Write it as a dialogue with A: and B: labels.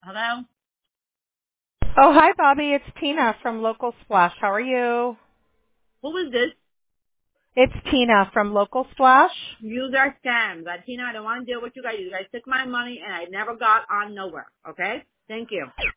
A: Hello?
B: Oh, hi, Bobby. It's Tina from Local Splash. How are you?
A: Who is this?
B: It's Tina from Local Splash.
A: You are scams. Tina, I don't want to deal with you guys. You guys took my money and I never got on nowhere. Okay? Thank you.